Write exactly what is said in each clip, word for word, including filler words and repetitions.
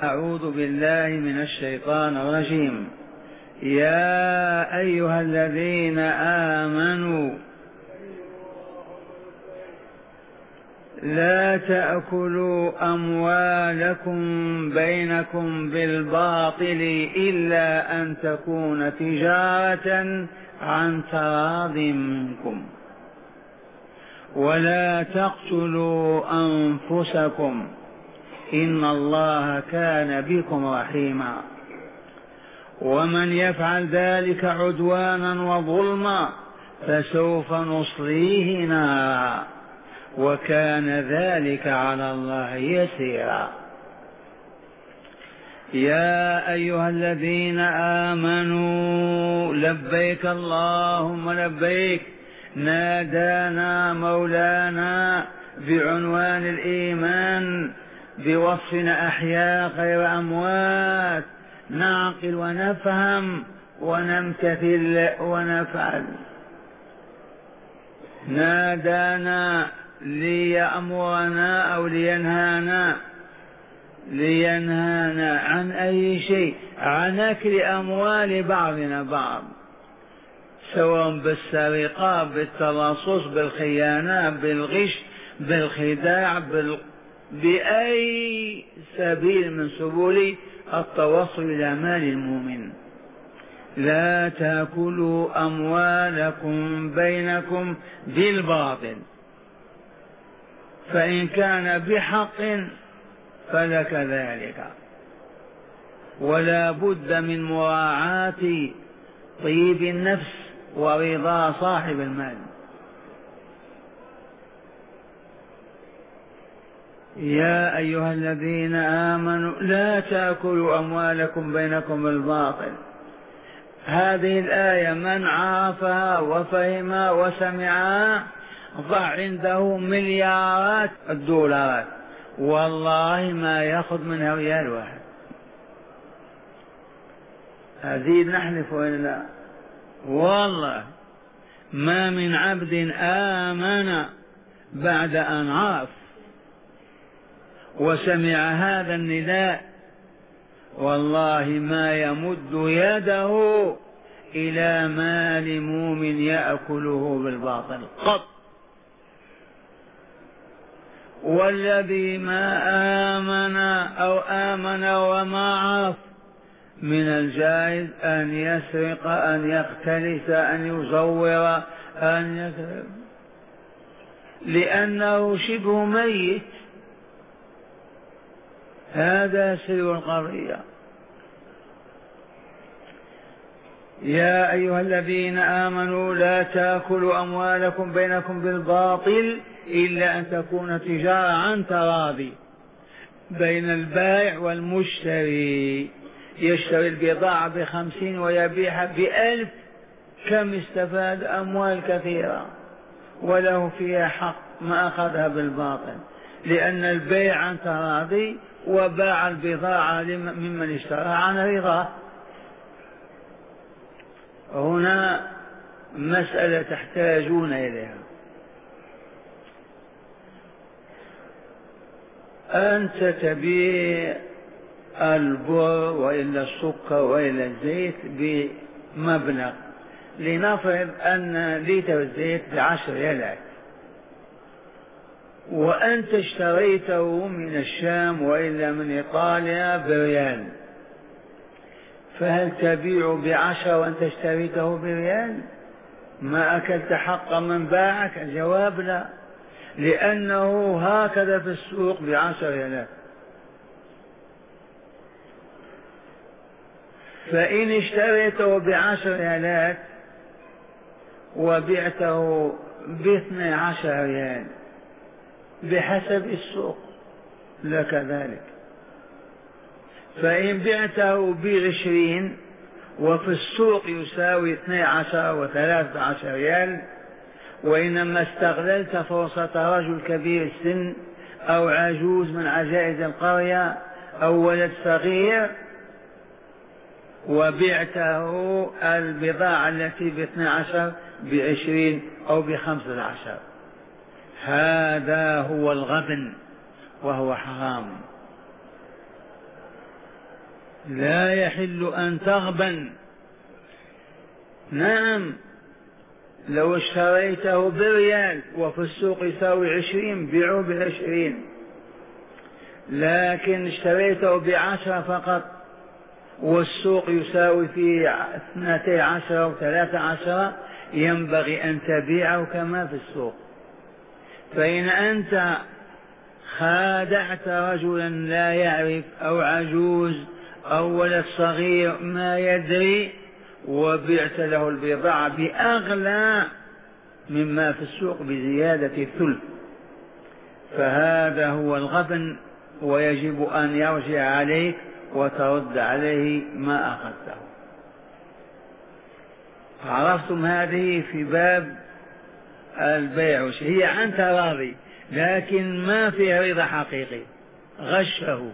أعوذ بالله من الشيطان الرجيم. يا أيها الذين آمنوا لا تأكلوا أموالكم بينكم بالباطل إلا أن تكون تجارة عن تراض منكم، ولا تقتلوا أنفسكم إن الله كان بكم رحيما، ومن يفعل ذلك عدوانا وظلما فسوف نصليه نارا وكان ذلك على الله يسيرا. يا أيها الذين آمنوا لبيك اللهم لبيك، نادانا مولانا بعنوان الإيمان بوصفنا أحياء غير أموات، نعقل ونفهم ونمتثل ونفعل. نادانا ليأمرنا أو لينهانا لينهانا عن أي شيء، عن أكل أموال بعضنا بعض، سواء بالسرقة، بالتلصص، بالخيانة، بالغش، بالخداع، بال... بأي سبيل من سبل التوصل إلى مال المؤمن. لا تأكلوا أموالكم بينكم بالباطل، فإن كان بحق فلك ذلك، ولا بد من مراعاة طيب النفس ورضا صاحب المال. يا أيها الذين آمنوا لا تأكلوا أموالكم بينكم بالباطل. هذه الآية من عرفها وفهمها وسمعها ضع عنده مليارات الدولارات، والله ما يأخذ منها ريال واحد. هذه نحلف وإلا والله ما من عبد آمن بعد أن عرف وسمع هذا النداء والله ما يمد يده إلى مال مؤمن يأكله بالباطل قط. والذي ما آمن أو آمن وما عرف من الجائز أن يسرق، أن يختلس، أن يزور، أن يكذب، لأنه شبه ميت. هذا سر القضية. يا أيها الذين آمنوا لا تأكلوا أموالكم بينكم بالباطل إلا أن تكون تجارة عن تراضي بين البائع والمشتري. يشتري البضاعة بخمسين ويبيعها بألف، كم استفاد؟ أموال كثيرة وله فيها حق، ما أخذها بالباطل، لأن البيع عن تراضي وباع البضاعة ممن اشتراها عن رضاه. هنا مسألة تحتاجون إليها. أنت تبيع البر وإلا السكر وإلا الزيت بمبلغ، لنفرض أن لتر الزيت بعشر ريالات، وأنت اشتريته من الشام وإلا من إيطاليا بريال، فهل تبيع بعشر وأنت اشتريته بريال؟ ما أكلت حق من باعك؟ الجواب لا، لأنه هكذا في السوق بعشر ريالات. فإن اشتريته بعشر ريالات وبعته باثني عشر ريال بحسب السوق لك ذلك. فإن بعته بعشرين وفي السوق يساوي اثني عشر وثلاثة عشر ريال، وإنما استغللت فرصة رجل كبير السن أو عجوز من عجائز القرية أو ولد صغير وبعته البضاعة التي باثني عشر بعشرين أو بخمسة عشر، هذا هو الغبن وهو حرام. لا يحل أن تغبن. نعم، لو اشتريته بريال وفي السوق يساوي عشرين بيعه بعشرين، لكن اشتريته بعشرة فقط والسوق يساوي فيه اثنتي عشرة وثلاثة عشرة، ينبغي أن تبيعه كما في السوق. فإن أنت خادعت رجلا لا يعرف أو عجوز أو ولد صغير ما يدري وبعت له البضاعة بأغلى مما في السوق بزيادة الثلث، فهذا هو الغبن، ويجب أن يرجع عليك وترد عليه ما أخذته. عرفتم؟ هذه في باب البيع، هي عن تراضي لكن ما فيها رضا حقيقي، غشه.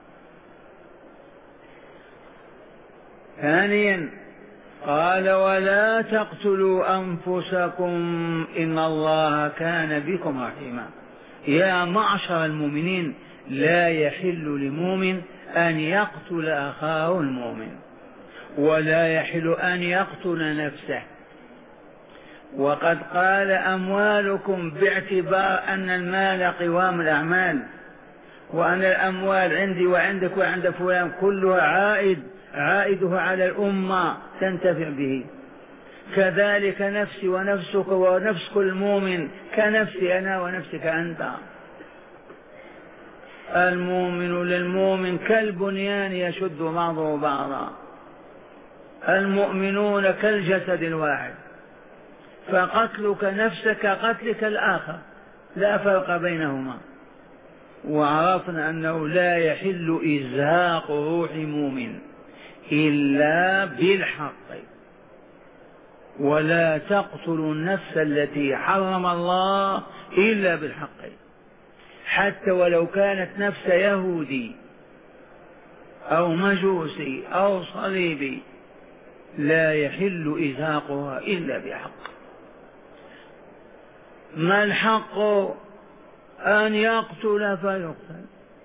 ثانيا قال ولا تقتلوا أنفسكم إن الله كان بكم رحيما. يا معشر المؤمنين، لا يحل لمؤمن أن يقتل أخاه المؤمن، ولا يحل أن يقتل نفسه. وقد قال أموالكم باعتبار أن المال قوام الأعمال، وأن الأموال عندي وعندك وعند فلان كلها عائد عائدها على الأمة تنتفع به. كذلك نفسي ونفسك ونفس كل مؤمن كنفسي أنا ونفسك أنت. المؤمن للمؤمن كالبنيان يشد بعضه بعضا، المؤمنون كالجسد الواحد، فقتلك نفسك قتلك الآخر، لا فرق بينهما. وعرفنا أنه لا يحل إزهاق روح مؤمن إلا بالحق، ولا تقتلوا النفس التي حرم الله إلا بالحق، حتى ولو كانت نفس يهودي أو مجوسي أو صليبي، لا يحل إزهاقها إلا بحق. ما الحق؟ أن يقتل فيقتل.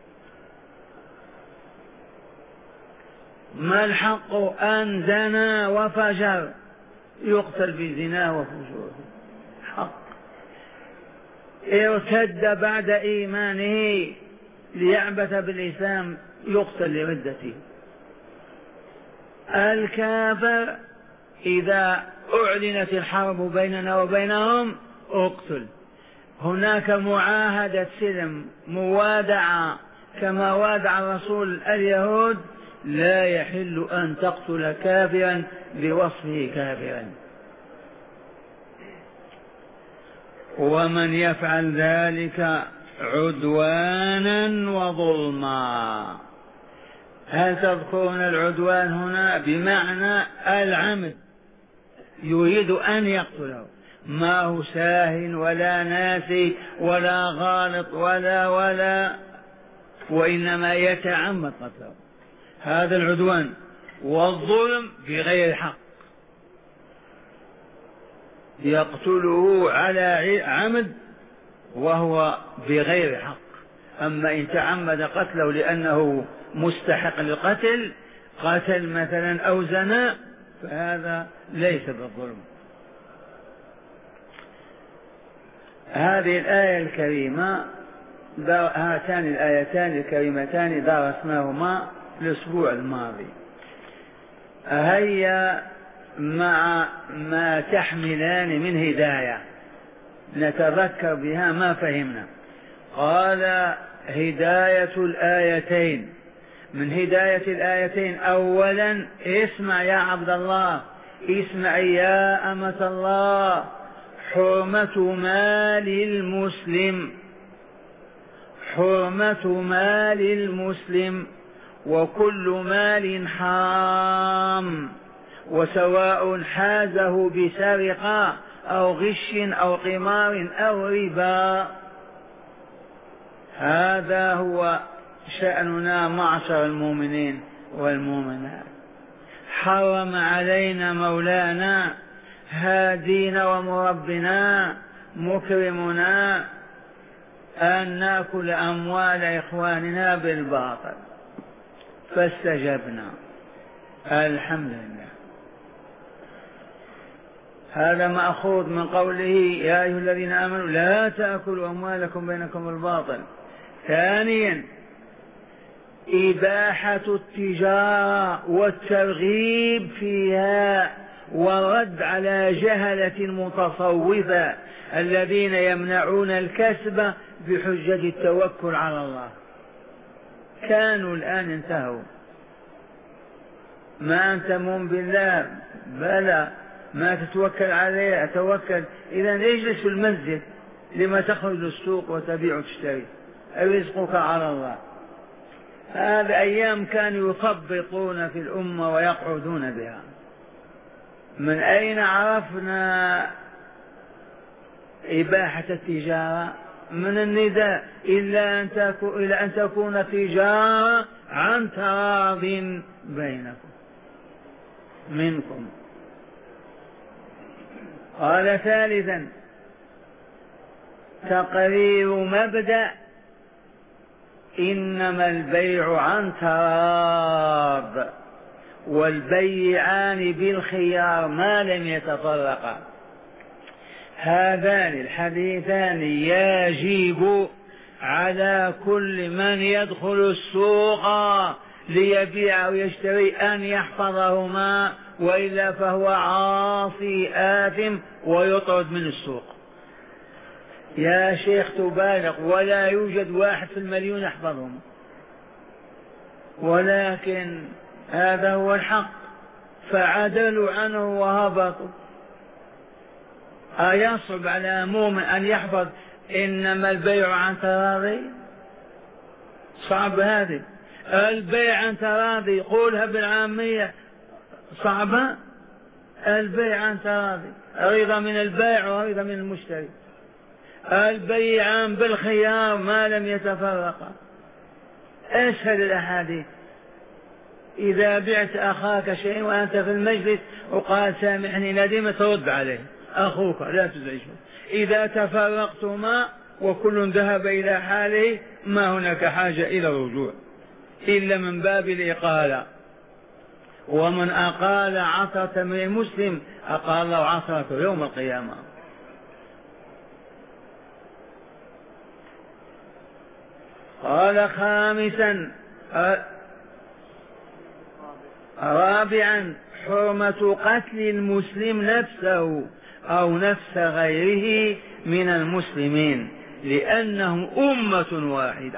ما الحق؟ أن زنى وفجر يقتل بزناه وفجوره، حق. ارتد بعد إيمانه ليعبث بالإسلام يقتل لردته. الكافر إذا أعلنت الحرب بيننا وبينهم اقتل. هناك معاهدة سلم، موادعة كما وادع الرسول اليهود، لا يحل أن تقتل كافرا بوصفه كافرا. ومن يفعل ذلك عدوانا وظلما. هل تذكرون العدوان هنا بمعنى العمد؟ يريد أن يقتله، ما هو ساهن ولا ناسي ولا غالط ولا ولا وإنما يتعمد قتله، هذا العدوان. والظلم بغير حق، يقتله على عمد وهو بغير حق. أما إن تعمد قتله لأنه مستحق للقتل، قتل مثلا أو زنى، فهذا ليس بالظلم. هذه الآية الكريمة، هاتان الآيتان الكريمتان درسناهما الأسبوع الماضي. هيا مع ما تحملان من هداية نتذكر بها ما فهمنا. قال هداية الآيتين، من هداية الآيتين أولا اسمع يا عبد الله، اسمع يا أمة الله، حرمة مال المسلم، حرمة مال المسلم، وكل مال حرام، وسواء حازه بسرقة أو غش أو قمار أو ربا. هذا هو شأننا معشر المؤمنين والمؤمنات. حرم علينا مولانا هادينا ومربنا مكرمنا أن نأكل أموال إخواننا بالباطل. فاستجبنا. الحمد لله. هذا مأخوذ من قوله يا أيها الذين آمنوا لا تأكلوا أموالكم بينكم بالباطل. ثانيا إباحة التجارة والترغيب فيها ورد على جهلة المتصوفة الذين يمنعون الكسب بحجة التوكل على الله. كانوا الآن انتهوا. ما أنت مؤمن بالله؟ بلى. ما تتوكل عليه؟ أتوكل. إذا اجلس في المسجد، لما تخرج للسوق وتبيع وتشتري؟ رزقك على الله. هذه أيام كانوا يثبطون في الأمة ويقعدون بها. من أين عرفنا إباحة التجارة؟ من النداء إلا أن تكون, إلا أن تكون تجارة عن تراض بينكم منكم. قال ثالثا تقرير مبدأ إنما البيع عن تراض والبيعان بالخيار ما لم يتفرقا. هذان الحديثان يجب على كل من يدخل السوق ليبيع أو يشتري أن يحفظهما، وإلا فهو عاصي آثم ويطرد من السوق. يا شيخ تبالغ، ولا يوجد واحد في المليون يحفظهم، ولكن هذا هو الحق فعدلوا عنه وهبطوا. أيصعب على مؤمن أن يحفظ إنما البيع عن تراضي؟ صعب هذه. البيع عن تراضي قولها بالعامية صعبة. البيع عن تراضي رضا من البائع ورضا من المشتري. البيعان بالخيار ما لم يتفرقا. أسهل الأحاديث. إذا بعت أخاك شيء وأنت في المجلس وقال سامحني ندم ترد عليه أخوك لا تزعجه. إذا تفرقتما وكل ذهب إلى حاله ما هناك حاجة إلى الرجوع إلا من باب الإقالة. ومن أقال عثرة من مسلم أقال له عثرة يوم القيامة. قال خامسا رابعا حرمة قتل المسلم نفسه أو نفس غيره من المسلمين لأنهم أمة واحدة.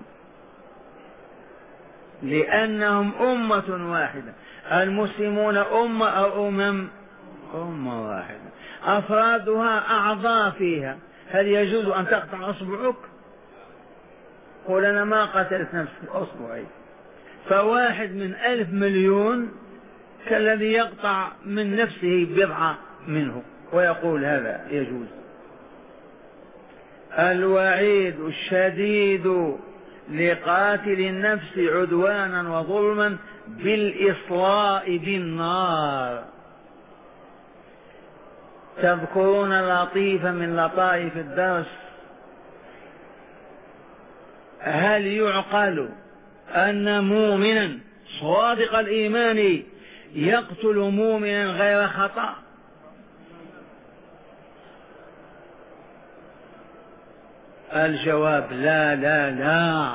لأنهم أمة واحدة. المسلمون أمة أو أمم؟ أمة واحدة أفرادها أعضاء فيها. هل يجوز أن تقطع أصبعك؟ قل أنا ما قتلت نفسي أصبعي. فواحد من ألف مليون كالذي يقطع من نفسه بضعة منه ويقول هذا يجوز. الوعيد الشديد لقاتل النفس عدوانا وظلما بالإصلاء بالنار. تذكرون لطيفة من لطائف الدرس. هل يعقل أن مؤمنا صادق الإيمان يقتل مؤمنا غير خطأ؟ الجواب لا لا لا.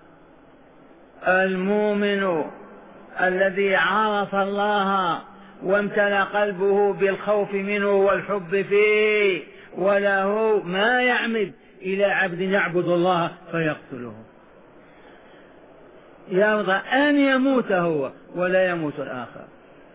المؤمن الذي عرف الله وامتلأ قلبه بالخوف منه والحب فيه وله ما يعمد إلى عبد يعبد الله فيقتله، يرضى أن يموت هو ولا يموت الآخر.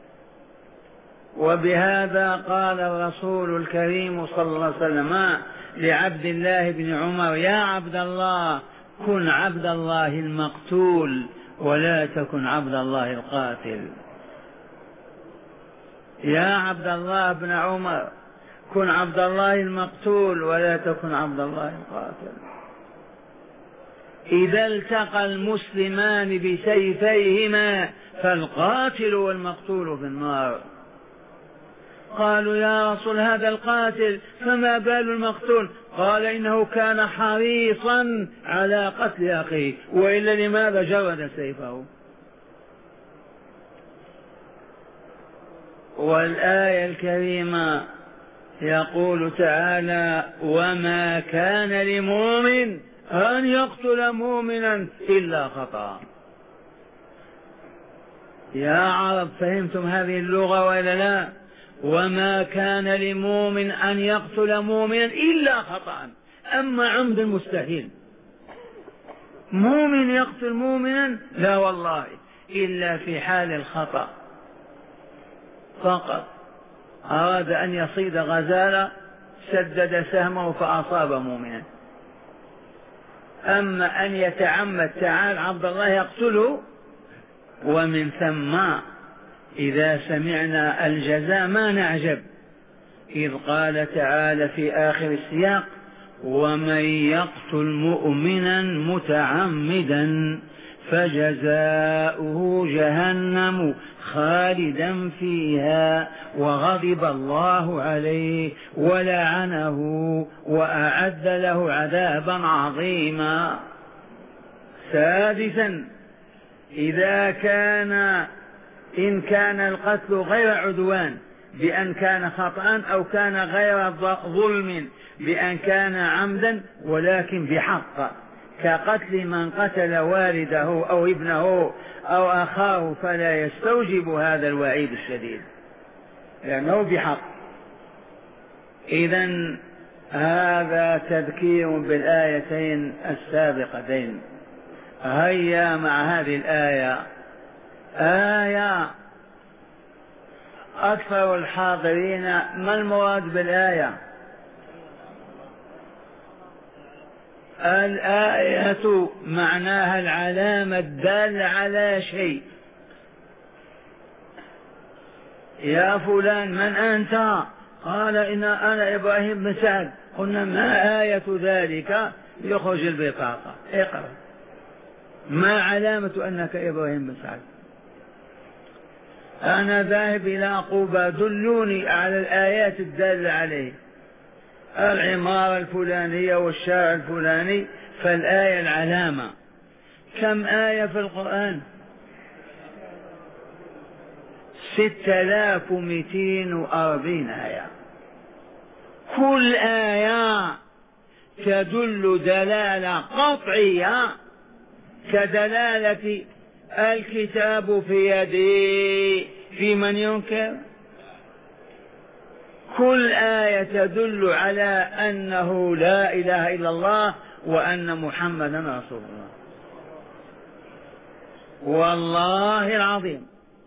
وبهذا قال الرسول الكريم صلى الله عليه وسلم لعبد الله بن عمر: يا عبد الله كن عبد الله المقتول ولا تكن عبد الله القاتل. يا عبد الله بن عمر كن عبد الله المقتول ولا تكن عبد الله القاتل. إذا التقى المسلمان بسيفيهما فالقاتل والمقتول في النار. قالوا: يا رسول هذا القاتل فما بال المقتول؟ قال: إنه كان حريصا على قتل أخيه وإلا لماذا جرد سيفه؟ والآية الكريمة يقول تعالى وما كان لمؤمن أن يقتل مؤمنا إلا خطأ. يا عرب فهمتم هذه اللغة ولا لا؟ وما كان لمؤمن أن يقتل مؤمنا إلا خطأ، أما عمد مستحيل. مؤمن يقتل مؤمنا لا والله، إلا في حال الخطأ فقط. أراد أن يصيد غزالة سدد سهمه فأصاب مؤمنا، أما أن يتعمد تعال عبد الله يقتله. ومن ثم إذا سمعنا الجزاء ما نعجب، إذ قال تعالى في آخر السياق ومن يقتل مؤمنا متعمدا فجزاؤه جهنم خالدا فيها وغضب الله عليه ولعنه وأعد له عذابا عظيما. سادسا إذا كان إن كان القتل غير عدوان بأن كان خطأ أو كان غير ظلم بأن كان عمدا ولكن بحق، كقتل من قتل والده أو ابنه أو أخاه، فلا يستوجب هذا الوعيد الشديد لأنه بحق. إذن هذا تذكير بالآيتين السابقتين. هيا مع هذه الآية، آية أكثر الحاضرين ما المراد بالآية؟ الآية معناها العلامة الدالة على شيء. يا فلان من أنت؟ قال إن أنا إبراهيم بن سعد. قلنا ما آية ذلك؟ يخرج البطاقة اقرأ. ما علامة أنك إبراهيم بن سعد؟ أنا ذاهب إلى قوبى دلوني على الآيات الدالة عليه، العمارة الفلانية والشارع الفلاني، فالآية العلامة. كم آية في القرآن؟ ستة آلاف ومئتين وأربعين آية، كل آية تدل دلالة قطعية كدلالة الكتاب في يدي في من ينكر. كل آية تدل على أنه لا إله إلا الله وأن محمدا رسول الله. والله العظيم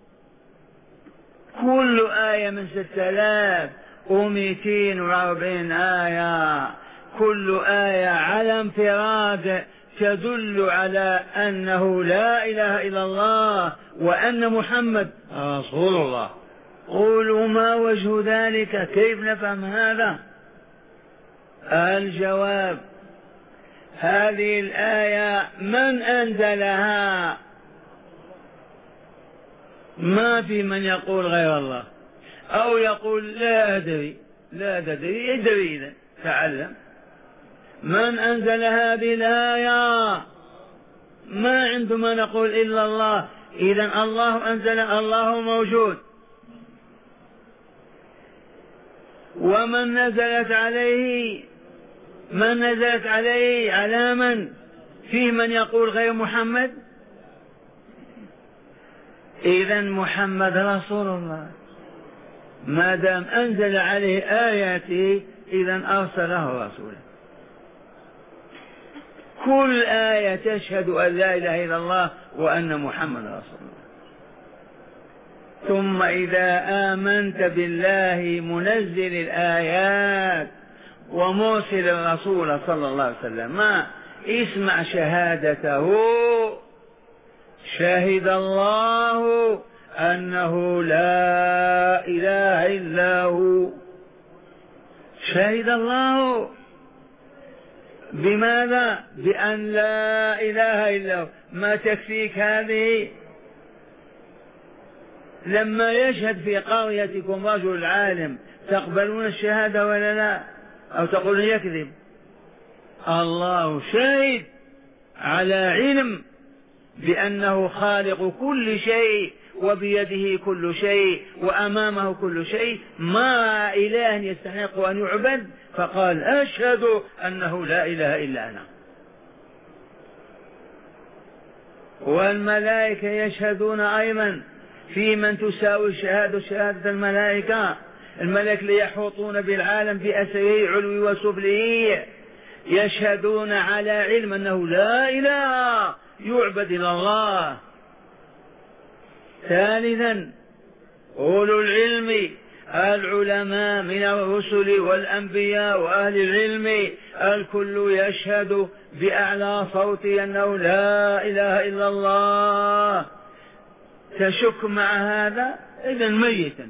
كل آية من ستة آلاف ومئتين وأربعين آية، كل آية على انفراد تدل على أنه لا إله إلا الله وأن محمد رسول الله. قولوا ما وجه ذلك؟ كيف نفهم هذا؟ الجواب هذه الآية من أنزلها؟ ما في من يقول غير الله أو يقول لا أدري. لا تدري ادري إذا تعلم. من أنزل هذه الآية؟ ما عندما نقول إلا الله. إذن الله أنزل، الله موجود. ومن نزلت عليه، من نزلت عليه على من؟ فيه من يقول غير محمد؟ إذن محمد رسول الله، ما دام أنزل عليه آياته إذن أرسله رسولا. كل آية تشهد أن لا إله إلا الله وأن محمد رسول الله. ثم إذا آمنت بالله منزل الآيات ومرسل الرسول صلى الله عليه وسلم، ما اسمع شهادته. شهد الله أنه لا إله إلا هو. شهد الله بماذا؟ بأن لا إله إلا هو. ما تكفيك هذه؟ لما يشهد في قريتكم رجل عالم تقبلون الشهادة ولا لا؟ أو تقولون يكذب؟ الله شهد على علم بأنه خالق كل شيء وبيده كل شيء وأمامه كل شيء، ما إله يستحق أن يعبد، فقال أشهد أنه لا إله إلا أنا. والملائكة يشهدون أيضا في من تساوي شهادة شهادة الملائكة. الملائكة يحوطون بالعالم بأسره علوي وسفله، يشهدون على علم أنه لا إله يعبد إلا الله. ثالثا أولو العلم العلماء من الرسل والأنبياء وأهل العلم الكل يشهد بأعلى صوت أنه لا إله إلا الله. تشك مع هذا إذن ميتا.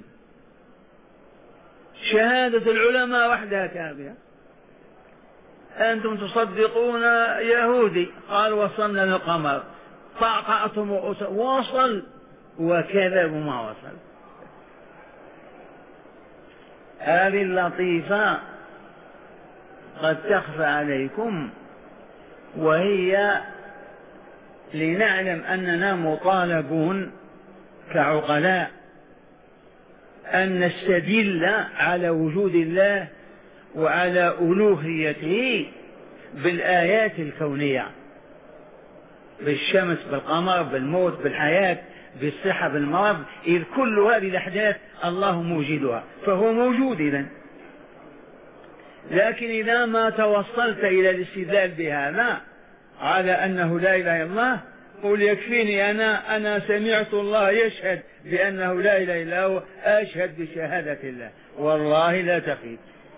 شهادة العلماء وحدها كافية. أنتم تصدقون يهودي قال وصلنا للقمر، طعطعتم وصل وكذب ما وصل. هذه اللطيفة قد تخفى عليكم، وهي لنعلم أننا مطالبون كعقلاء أن نستدل على وجود الله وعلى ألوهيته بالآيات الكونية، بالشمس بالقمر بالموت بالحياة بالصحة بالمرض، إذ كل هذه الأحداث الله موجدها فهو موجود إذن. لكن إذا ما توصلت إلى الاستدلال بهذا على أنه لا إله إلا الله، قل يكفيني أنا أنا سمعت الله يشهد بأنه لا إله إلا هو، أشهد بشهادة الله والله لا تخيب.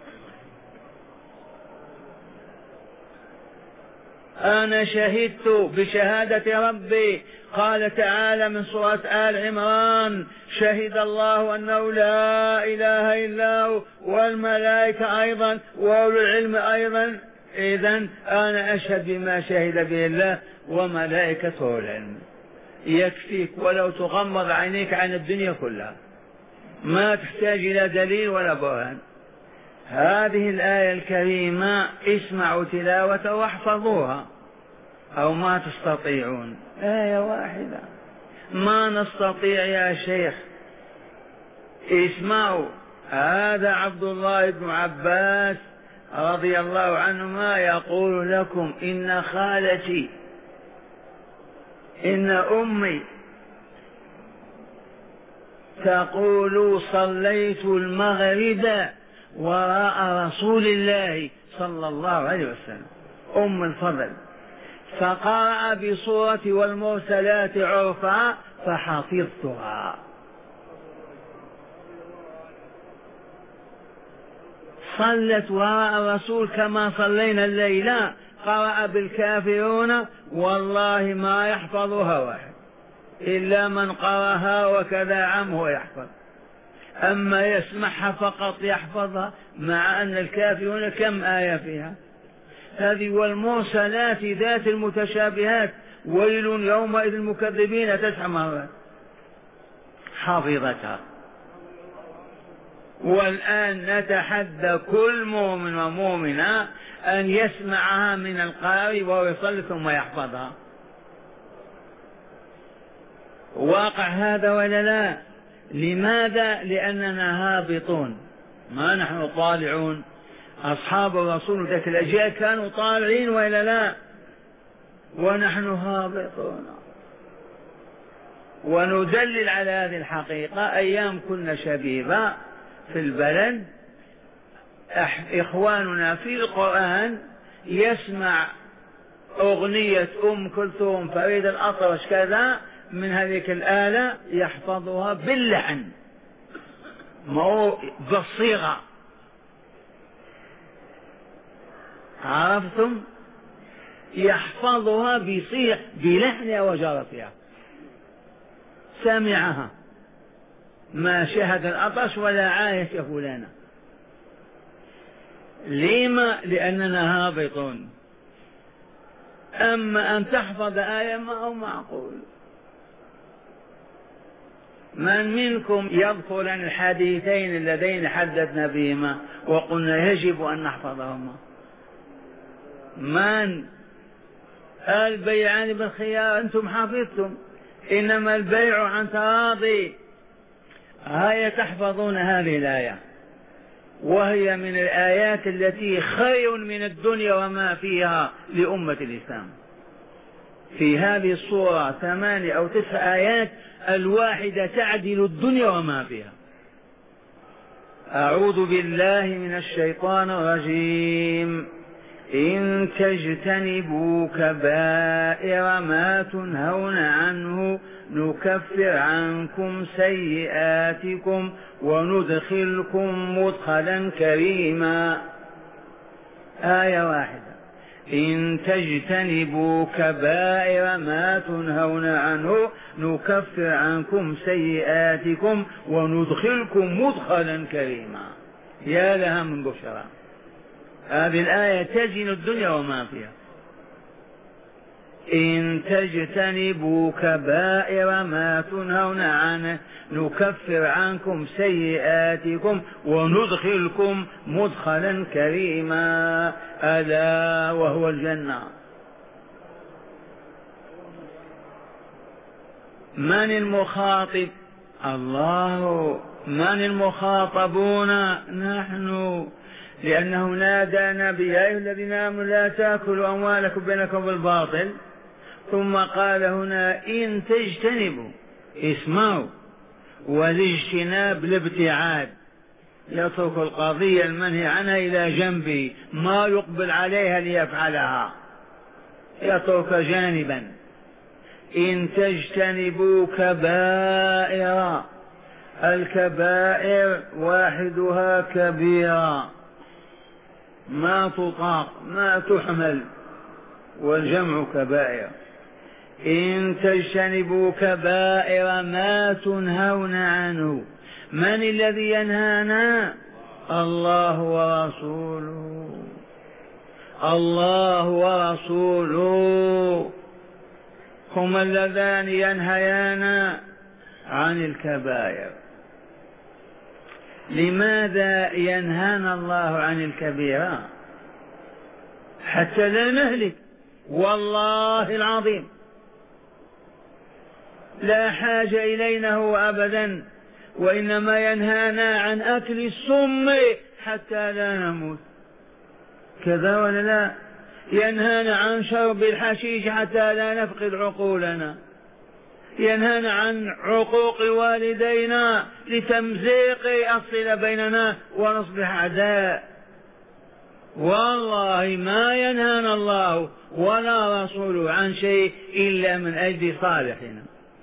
أنا شهدت بشهادة ربي. قال تعالى من سورة آل عمران شهد الله أنه لا إله إلا هو والملائكة أيضا وأولو العلم أيضا. إذن أنا أشهد بما شهد به الله وملائكته العلم. يكفيك ولو تغمض عينيك عن الدنيا كلها، ما تحتاج إلى دليل ولا برهان. هذه الآية الكريمة اسمعوا تلاوة واحفظوها أو ما تستطيعون. آية واحدة ما نستطيع يا شيخ. اسمعوا، هذا عبد الله بن عباس رضي الله عنهما يقول لكم إن خالتي إن أمي تقول صليت المغرب وراء رسول الله صلى الله عليه وسلم، أم الفضل، فقرأ بصورة والمرسلات عرفا فحفظتها. صلت وراء الرسول كما صلينا الليلة، قرأ بالكافرون والله ما يحفظها واحد إلا من قرأها وكذا عمه يحفظ، أما يسمعها فقط يحفظها، مع أن الكافرون كم آية فيها. هذه والمرسلات ذات المتشابهات ويل يومئذ المكذبين تسع مرات حافظتها. والآن نتحدى كل مؤمن ومؤمنة أن يسمعها من القارئ وهو يصلي ثم يحفظها. واقع هذا ولا لا؟ لماذا؟ لأننا هابطون ما نحن طالعون. أصحاب الرسول ذات الأجيال كانوا طالعين ولا لا؟ ونحن هابطون. وندلل على هذه الحقيقة. أيام كنا شبيبة في البلد، إخواننا في القرآن يسمع أغنية أم كلثوم فريد الأطرش كذا من هذه الآلة يحفظها باللحن مو بالصيغة. عرفتم؟ يحفظها بصيغ بلحنها وجرتها، سمعها ما شهد الأطرش ولا عايش فلانا. لما؟ لأننا هابطون. أما أن تحفظ آية ما هو معقول. من منكم يذكر عن الحديثين اللذين حدثنا بهما وقلنا يجب أن نحفظهما؟ من؟ البيعان بالخيار أنتم حفظتم، إنما البيع عن تراضي. هيا تحفظون هذه الآية، وهي من الآيات التي خير من الدنيا وما فيها لأمة الإسلام. في هذه الصورة ثمانية أو تسع آيات، الواحدة تعدل الدنيا وما فيها. أعوذ بالله من الشيطان الرجيم. إن تجتنبوا كبائر ما تنهون عنه نكفر عنكم سيئاتكم وندخلكم مدخلا كريما. آية واحدة. إن تجتنبوا كبائر ما تنهون عنه نكفر عنكم سيئاتكم وندخلكم مدخلا كريما. يا لها من بشرى. هذه الآية تزن الدنيا وما فيها. إن تجتنبوا كبائر ما تنهون عنه نكفر عنكم سيئاتكم وندخلكم مدخلا كريما، ألا وهو الجنة. من المخاطب؟ الله. من المخاطبون؟ نحن، لأنه نادى نبي يا أيها الذين آمنوا لا تأكلوا أموالكم بينكم بالباطل، ثم قال هنا إن تجتنبوا. اسمعوا، والاجتناب الابتعاد، يترك القضية المنهي عنها إلى جنبه، ما يقبل عليها ليفعلها، يترك جانبا. إن تجتنبوا كبائر، الكبائر واحدها كبيرة ما تطاق ما تحمل، والجمع كبائر. إن تجتنبوا كبائر ما تنهون عنه. من الذي ينهانا؟ الله ورسوله. الله ورسوله هما اللذان ينهيانا عن الكبائر. لماذا ينهانا الله عن الكبيرة؟ حتى لا نهلك، والله العظيم لا حاجة إلينا هو أبدا، وإنما ينهانا عن أكل السم حتى لا نموت، كذا ولا لا؟ ينهانا عن شرب الحشيش حتى لا نفقد عقولنا، ينهانا عن عقوق والدينا لتمزيق الصلة بيننا ونصبح أعداء. والله ما ينهانا الله ولا رسوله عن شيء إلا من أجل صالحنا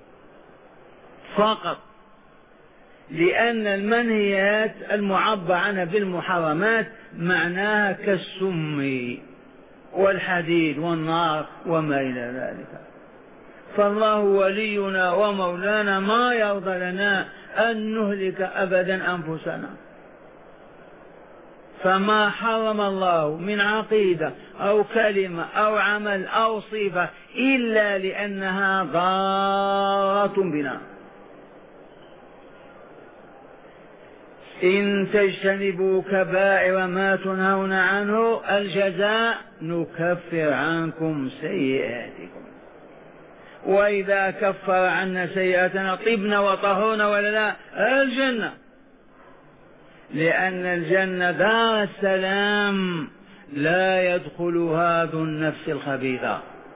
فقط، لأن المنهيات المعبر عنها بالمحرمات معناها كالسم والحديد والنار وما إلى ذلك. فالله ولينا ومولانا، ما يرضى لنا أن نهلك أبدا أنفسنا. فما حرم الله من عقيدة أو كلمة أو عمل أو صفة إلا لأنها ضارة بنا. إن تجتنبوا كبائر ما تنهون عنه، الجزاء نكفر عنكم سيئاتكم. وإذا كفر عنا سيئاتنا طبنا وطهرنا ولا لا؟ الجنة، لأن الجنة دار السلام لا يدخلها ذو النفس الخبيثة.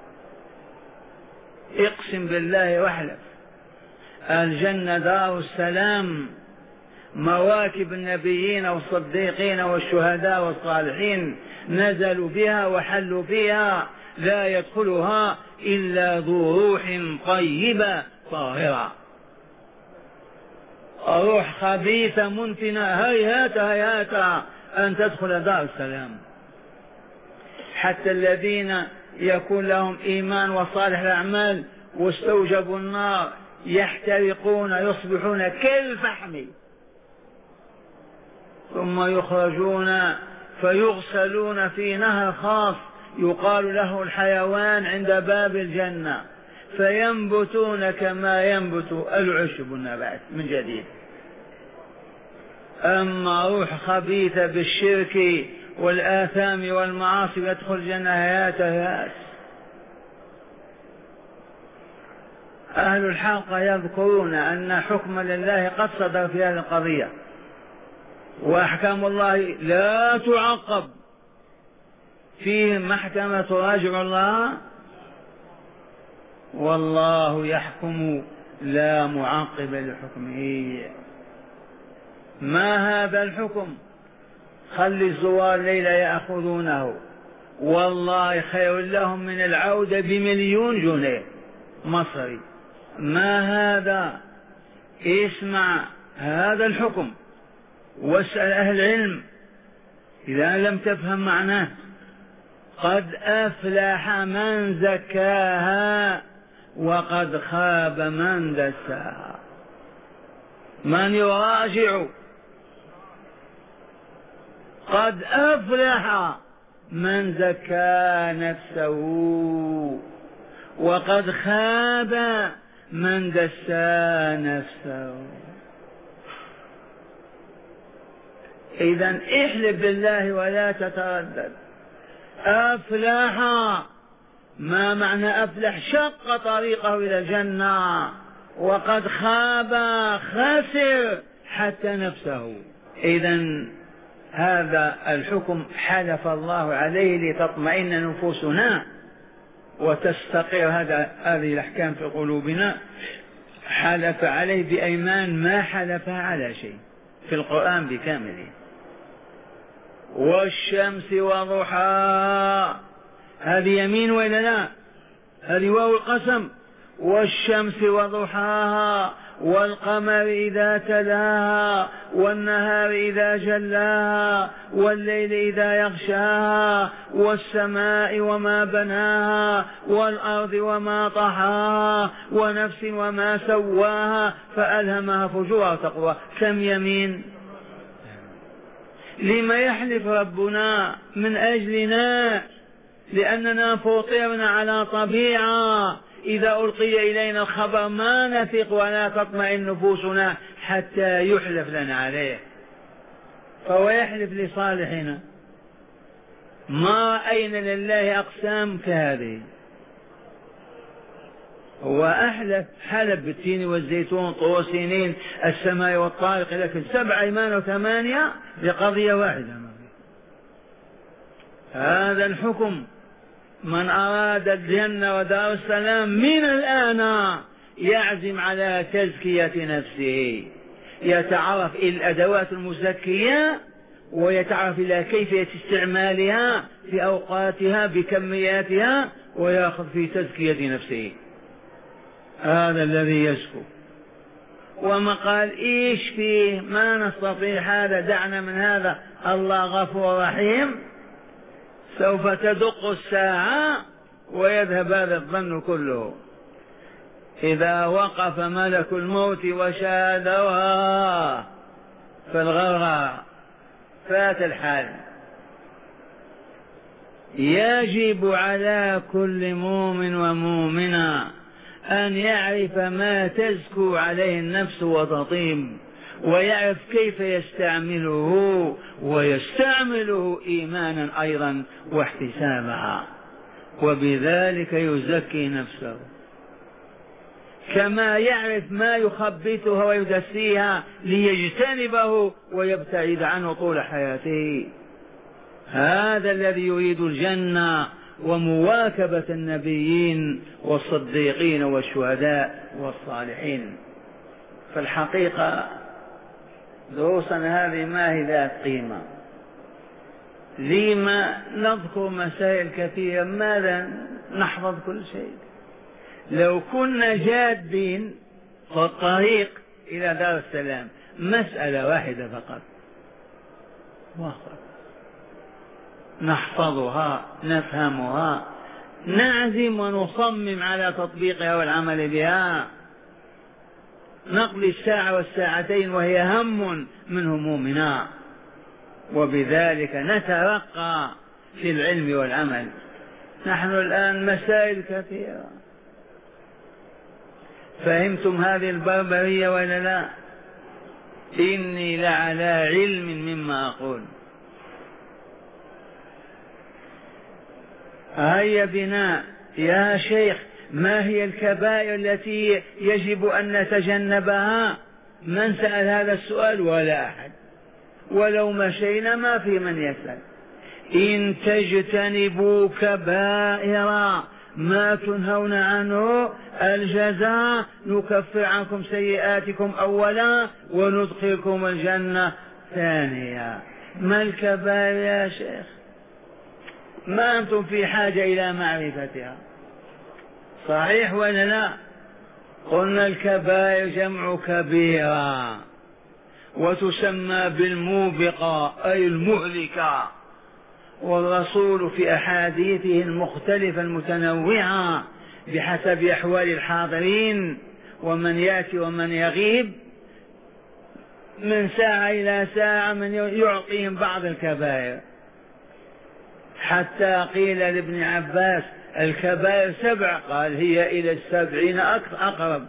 اقسم بالله واحلف، الجنة دار السلام، مواكب النبيين والصديقين والشهداء والصالحين نزلوا بها وحلوا فيها، لا يدخلها إلا ذو روح طيبة طاهرة. روح خبيثة منتنة هيهات هيهات أن تدخل دار السلام. حتى الذين يكون لهم إيمان وصالح الأعمال واستوجبوا النار يحترقون يصبحون كالفحم، ثم يخرجون فيغسلون في نهر خاص يقال له الحيوان عند باب الجنة، فينبتون كما ينبت العشب النبات من جديد. أما روح خبيثة بالشرك والآثام والمعاصي يدخل الجنة هيات هيات. أهل الحلقة يذكرون أن حكم لله قد صدر في هذه القضية، وأحكام الله لا تعقب، فيه محكمة تراجع الله، والله يحكم لا معقب لحكمه. ما هذا الحكم؟ خلي الزوار ليلة يأخذونه، والله خير لهم من العودة بمليون جنيه مصري. ما هذا؟ اسمع هذا الحكم واسأل أهل العلم إذا لم تفهم معناه. قد أفلح من زكاها وقد خاب من دساها. من يراجع؟ قد أفلح من زكى نفسه وقد خاب من دسى نفسه. إذن احلف بالله ولا تتردد. أفلح، ما معنى أفلح؟ شق طريقه إلى الجنة. وقد خاب، خسر حتى نفسه. إذن هذا الحكم حلف الله عليه لتطمئن نفوسنا وتستقر هذا هذه الأحكام في قلوبنا. حلف عليه بأيمان ما حلف على شيء في القرآن بكامله. والشمس وضحاها، هذه يمين ولا لا؟ هذه واو القسم. والشمس وضحاها والقمر إذا تلاها والنهار إذا جلاها والليل إذا يغشاها والسماء وما بناها والأرض وما طحاها ونفس وما سواها فألهمها فجورها وتقواها. كم يمين؟ لما يحلف ربنا؟ من أجلنا، لأننا فطرنا على طبيعة إذا ألقي إلينا الخبر ما نثق ولا تطمئن نفوسنا حتى يحلف لنا عليه، فهو يحلف لصالحنا. ما أين لله أقسام كهذه؟ هو أحلف، حلف بالتين والزيتون طور سنين السماء والطارق، لكن سبع أيمان وثمانية لقضية واحدة. هذا الحكم. من أراد الجنة ودار السلام من الآن يعزم على تزكية نفسه، يتعرف إلى الأدوات المزكية ويتعرف إلى كيفية استعمالها في أوقاتها بكمياتها ويأخذ في تزكية نفسه. هذا الذي يزكو. وما قال إيش فيه؟ ما نستطيع هذا، دعنا من هذا، الله غفور رحيم. سوف تدق الساعة ويذهب هذا الظن كله. إذا وقف ملك الموت وشاهدها في الغرغر فات الحال. يجب على كل مؤمن ومؤمنة أن يعرف ما تزكو عليه النفس وتطيب، ويعرف كيف يستعمله، ويستعمله إيمانا أيضا واحتسابا، وبذلك يزكي نفسه. كما يعرف ما يخبثها ويدسيها ليجتنبه ويبتعد عنه طول حياته. هذا الذي يريد الجنة ومواكبة النبيين والصديقين والشهداء والصالحين. فالحقيقة دروسنا هذه ما هي ذات قيمة. لما نذكر مسائل كثيرة؟ ماذا نحفظ كل شيء؟ لو كنا جادين في الطريق إلى دار السلام مسألة واحدة فقط نحفظها، نفهمها، نعزم ونصمم على تطبيقها والعمل بها، نقضي الساعة والساعتين وهي هم من همومنا، وبذلك نترقى في العلم والعمل. نحن الآن مسائل كثيرة. فهمتم هذه البربرية ولا لا؟ إني لعلى علم مما أقول. هيا بنا يا شيخ ما هي الكبائر التي يجب أن نتجنبها؟ من سأل هذا السؤال؟ ولا أحد، ولو مشينا ما في من يسأل. إن تجتنبوا كبائر ما تنهون عنه الجزاء نكفر عنكم سيئاتكم أولا وندخلكم الجنة ثانيا. ما الكبائر يا شيخ؟ ما أنتم في حاجة إلى معرفتها، صحيح ولا لا؟ قلنا الكبائر جمع كبيرة، وتسمى بالموبقة أي المهلكة. والرسول في أحاديثه المختلفة المتنوعة بحسب أحوال الحاضرين ومن يأتي ومن يغيب من ساعة إلى ساعة من يعطيهم بعض الكبائر، حتى قيل لابن عباس الكبائر سبع، قال هي إلى السبعين أقرب،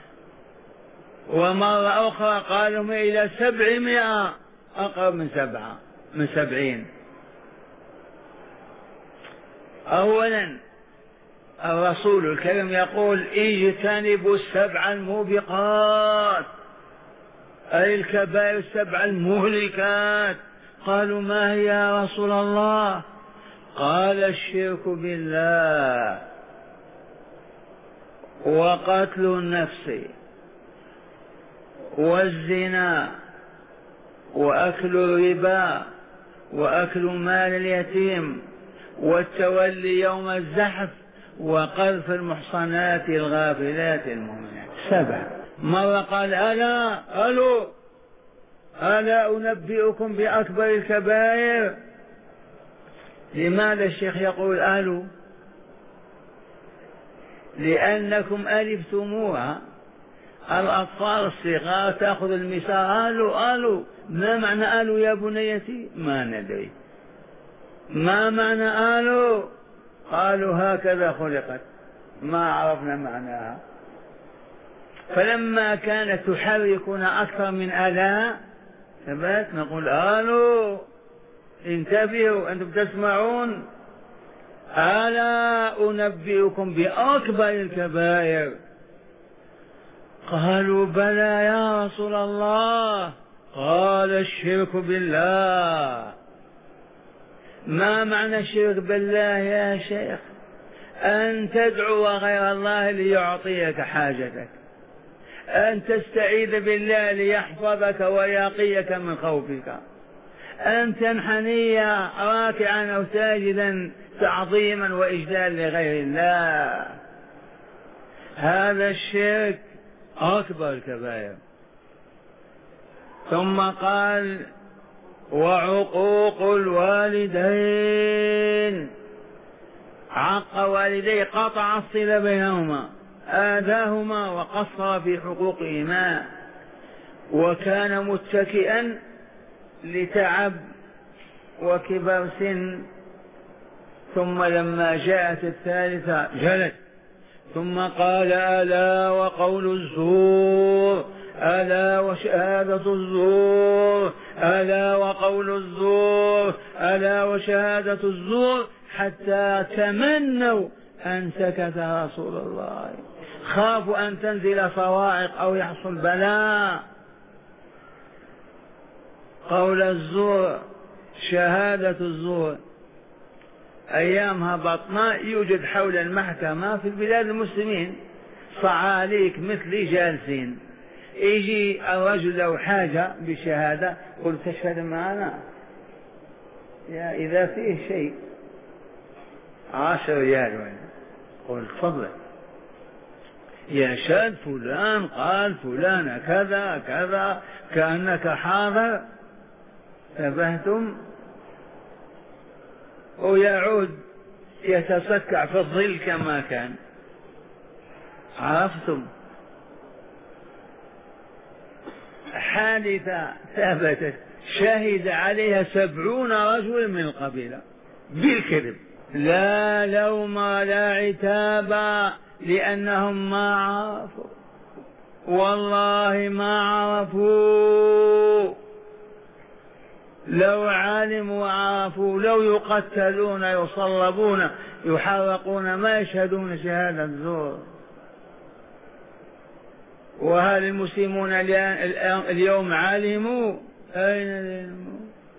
ومرة أخرى قالوا إلى سبعمائة أقرب من سبعة من سبعين. أولا الرسول الكريم يقول اجتنبوا السبع الموبقات أي الكبائر السبع المهلكات. قالوا ما هي يا رسول الله؟ قال الشرك بالله وقتل النفس والزنا وأكل الربا وأكل مال اليتيم والتولي يوم الزحف وقذف المحصنات الغافلات المؤمنات. سبع. مرة قال ألا ألو ألا أنبئكم بأكبر الكبائر؟ لماذا الشيخ يقول ألو؟ لأنكم ألفتموها. الأطفال الصغار تأخذ المسار ألو ألو، ما معنى ألو يا بنيتي؟ ما ندري. ما معنى ألو؟ قالوا هكذا خلقت، ما عرفنا معناها. فلما كانت تحركنا أكثر من ألا ثبات نقول ألو انتبهوا أنتم تسمعون، ألا أنبئكم بأكبر الكبائر؟ قالوا بلى يا رسول الله. قال الشرك بالله. ما معنى الشرك بالله يا شيخ؟ أن تدعو غير الله ليعطيك حاجتك، أن تستعيذ بالله ليحفظك ويقيك من خوفك، أن تنحني راكعا أو ساجدا تعظيما وإجلال لغير الله. هذا الشرك أكبر الكبائر. ثم قال وعقوق الوالدين، عق والديه قطع الصلة بينهما، آذاهما وقصر في حقوقهما، وكان متكئا لتعب وكبر سن. ثم لما جاءت الثالثة جلس، ثم قال ألا وقول الزور، ألا وشهادة الزور، ألا وقول الزور، ألا وشهادة الزور، حتى تمنوا أن سكت رسول الله، خافوا أن تنزل صواعق أو يحصل بلاء. قول الزور، شهادة الزور. أيامها بطناء يوجد حول المحكمة في البلاد المسلمين صعاليك مثلي جالسين، يجي الرجل له حاجة بشهادة، قل تشهد معنا يا إذا فيه شيء عشر ريال، قل تفضل يشهد فلان قال فلان كذا كذا كأنك حاضر. تبهتم؟ ويعود يتسكع في الظل كما كان. عرفتم؟ حادثة ثبتت شهد عليها سبعون رجل من القبيلة بالكذب، لا لوم لا عتاب، لأنهم ما عرفوا، والله ما عرفوا. لو علموا وعرفوا لو يقتلون يصلبون يحرقون ما يشهدون شهادة زور. وهل المسلمون اليوم علموا؟ أين العلم؟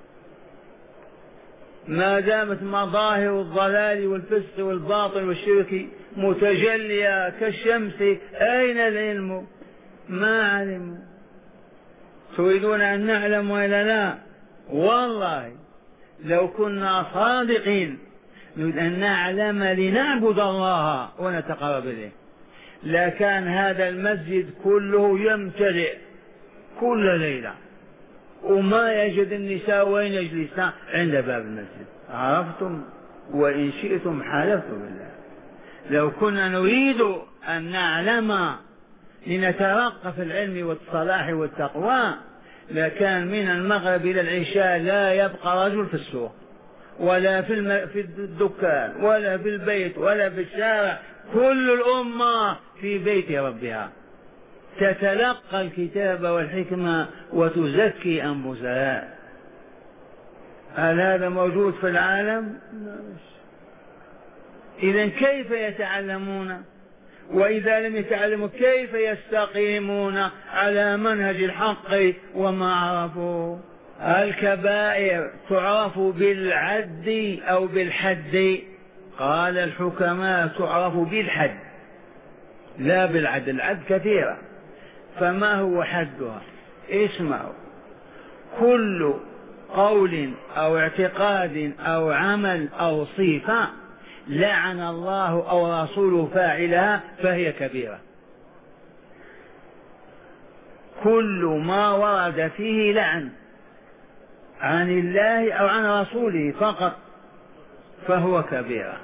ما دامت مظاهر الضلال والفسق والباطل والشرك متجلية كالشمس، أين العلم؟ ما علموا. تريدون أن نعلم ولا لا؟ والله لو كنا صادقين نريد أن نعلم لنعبد الله ونتقرب إليه لكان هذا المسجد كله يمتلئ كل ليلة وما يجد النساء وين يجلسن؟ عند باب المسجد. عرفتم؟ وإن شئتم حلفت بالله لو كنا نريد أن نعلم لنترقى في العلم والصلاح والتقوى لكان من المغرب إلى العشاء لا يبقى رجل في السوق ولا في, الم... في الدكان ولا في البيت ولا في الشارع، كل الأمة في بيت ربها تتلقى الكتاب والحكمة وتزكي أنفسها. هل هذا موجود في العالم؟ إذن كيف يتعلمون؟ وإذا لم يتعلموا كيف يستقيمون على منهج الحق وما عرفوا؟ الكبائر تعرف بالعد أو بالحد. قال الحكماء تعرف بالحد لا بالعد، العد كثيرة. فما هو حدها؟ اسمعوا، كل قول أو اعتقاد أو عمل أو صفة لعن الله أو رسوله فاعلها فهي كبيرة. كل ما ورد فيه لعن عن الله أو عن رسوله فقط فهو كبيرة.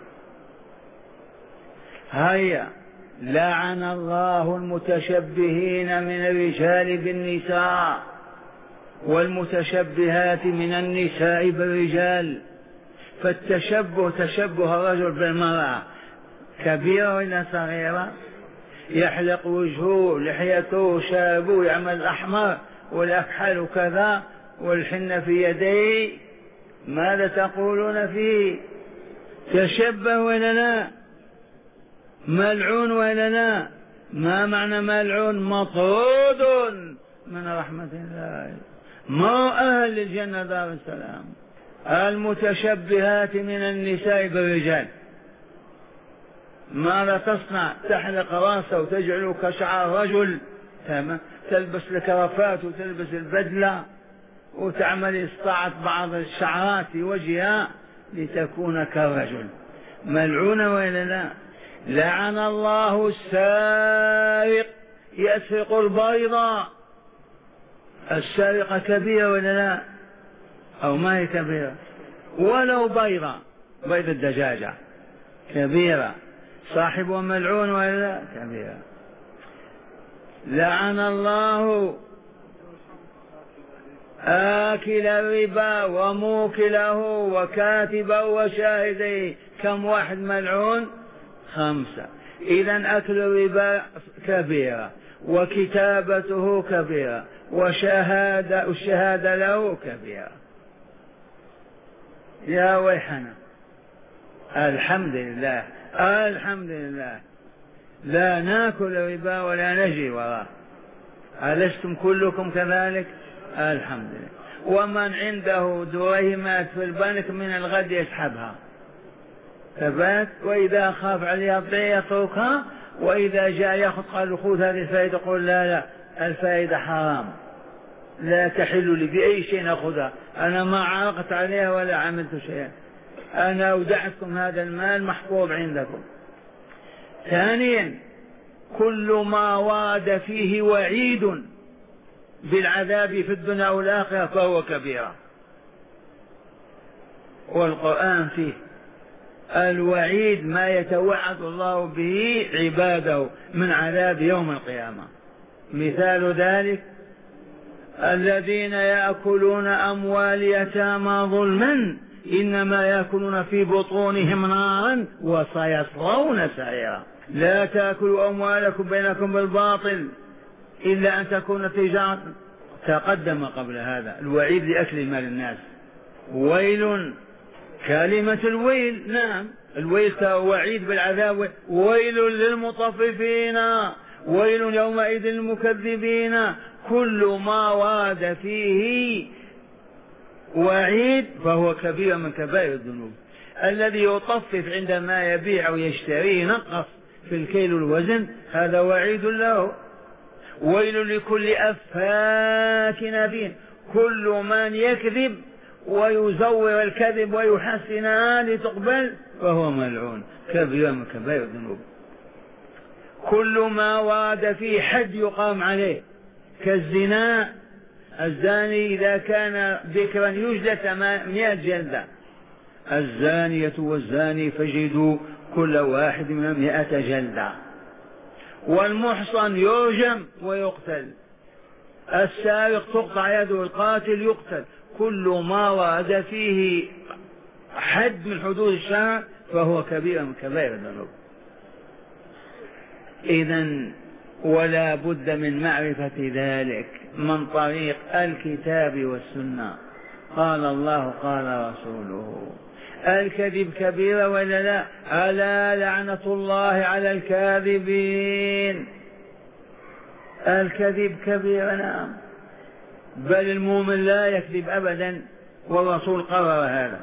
هيا، لعن الله المتشبهين من الرجال بالنساء والمتشبهات من النساء بالرجال. فالتشبه تشبه الرجل بالمرأة كبيرة ولا صغيرة؟ يحلق وجهه لحيته شابه يعمل الأحمر والأكحل كذا والحنة في يديه، ماذا تقولون فيه؟ تشبه ولا لا؟ ملعون ولا لا؟ ما معنى ملعون؟ مطرود من رحمة الله، ما أهل الجنة دار السلام. المتشبهات من النساء بالرجال، ماذا تصنع؟ تحلق راسه وتجعله كشعر رجل، تلبس الكرافات وتلبس البدلة وتعمل إسطاعة بعض الشعرات في وجهها لتكون كالرجل. ملعونة ولا لا؟ لعن الله السارق يسرق البيضة. السارقة كبيرة ولا لا؟ أو ما هي كبيرة؟ ولو بيضة، بيض الدجاجة كبيرة. صاحبه ملعون ولا لا؟ كبيرة. لعن الله آكل الربا وموكله وكاتبه وشاهديه. كم واحد ملعون؟ خمسة. إذن أكل الربا كبيرة، وكتابته كبيرة، وشهادة الشهادة له كبيرة. يا ويحنا، الحمد لله الحمد لله لا ناكل الربا ولا نجري وراه. ألستم كلكم كذلك؟ الحمد لله. ومن عنده دراهمات في البنك من الغد يسحبها ثبات، وإذا خاف عليها الضيع يتركها، وإذا جاء يأخذ قال خذ هذه الفائدة يقول لا لا الفائدة حرام لا تحل لي بأي شيء أخذها، أنا ما عرقت عليها ولا عملت شيئا، أنا أودعتكم هذا المال محفوظ عندكم. ثانيا، كل ما ورد فيه وعيد بالعذاب في الدنيا والآخرة فهو كبيرة. والقرآن فيه الوعيد ما يتوعد الله به عباده من عذاب يوم القيامة. مثال ذلك الذين يأكلون أموال يتامى ظلما إنما يأكلون في بطونهم نارا وسيصلون سعيرا. لا تأكلوا أموالكم بينكم بالباطل إلا أن تكون تجارة. تقدم قبل هذا الوعيد لأكل مال الناس. ويل، كلمة الويل، نعم الويل وعيد بالعذاب. ويل للمطففين، ويل يومئذ للمكذبين. كل ما ورد فيه وعيد فهو كبير من كبائر الذنوب. الذي يطفف عندما يبيع أو يشتري ينقص في الكيل والوزن، هذا وعيد له. ويل لكل أفاك أثيم، كل من يكذب ويزور الكذب ويحسنها لتقبل فهو ملعون، كبير من كبائر الذنوب. كل ما ورد فيه حد يقام عليه كالزنا، الزاني إذا كان ذكرا يجلد ثمانمائة جلدة، الزانية والزاني فجدوا كل واحد من مئة جلدة، والمحصن يرجم ويقتل، السارق تقطع يده، القاتل يقتل. كل ما ورد فيه حد من حدود الشرع فهو كبير من كبائر الذنوب. إذن ولا بد من معرفة ذلك من طريق الكتاب والسنة. قال الله قال رسوله. الكذب كبيرة ولا لا؟ ألا لعنة الله على الكاذبين. الكذب كبيرة، نعم، بل المؤمن لا يكذب أبدا، والرسول قرر هذا.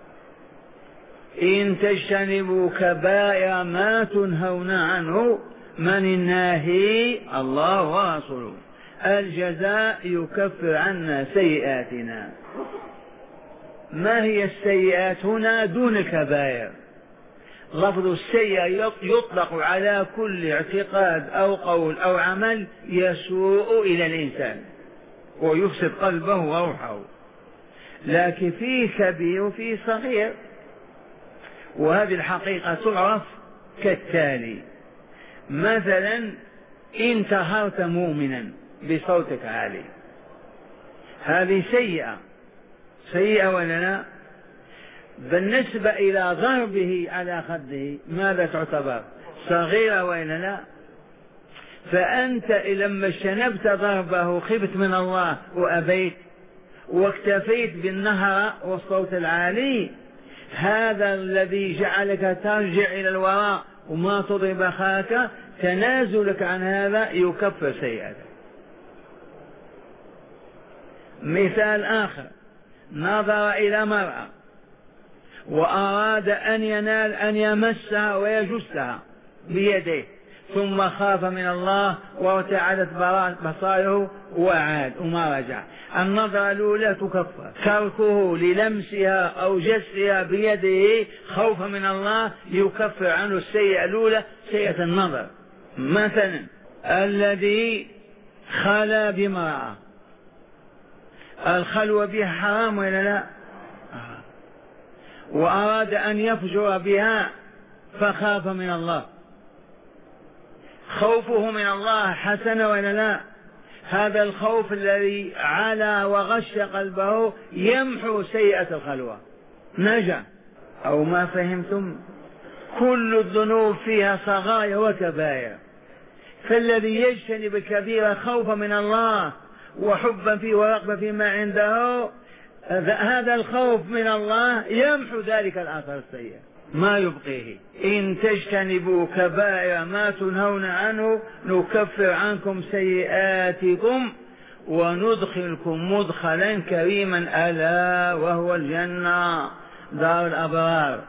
إن تجتنبوا كبائر ما تنهون عنه من الناهي الله ورسوله الجزاء يكفر عنا سيئاتنا. ما هي السيئات هنا دون الكبائر؟ لفظ السيئة يطلق على كل اعتقاد أو قول أو عمل يسوء إلى الإنسان ويفسد قلبه وروحه، لكن فيه كبير وفيه صغير، وهذه الحقيقة تعرف كالتالي. مثلا انتهرت مؤمنا بصوتك عالي، هذه سيئة، سيئة ولا لا؟ بالنسبة إلى ضربه على خده ماذا تعتبر؟ صغيرة ولا لا؟ فأنت لما اجتنبت ضربه خفت من الله وأبيت واكتفيت بالنهر والصوت العالي، هذا الذي جعلك ترجع إلى الوراء وما تضرب أخاك، تنازلك عن هذا يكفر سيئتك. مثال آخر، نظر إلى مرأة وأراد أن ينال أن يمسها ويجسها بيده، ثم خاف من الله وارتعدت بصائره وعاد وما رجع. النظرة الأولى تكفر، تركه للمسها أو جسها بيده خوفا من الله يكفر عنه السيئة الأولى، سيئة النظر. مثلا الذي خلا بامرأة، الخلوة بها حرام ولا لا؟ وأراد أن يفجر بها فخاف من الله، خوفه من الله حسن ولا لا؟ هذا الخوف الذي علا وغش قلبه يمحو سيئة الخلوة، نجا. أو ما فهمتم؟ كل الذنوب فيها صغائر وكبائر، فالذي يجتنب الكبيرة خوفا من الله وحبا فيه ورغبة فيما عنده، هذا الخوف من الله يمحو ذلك الآثار السيئة ما يبقيه. إن تجتنبوا كبائر ما تنهون عنه نكفر عنكم سيئاتكم وندخلكم مدخلا كريما، ألا وهو الجنة دار الأبرار.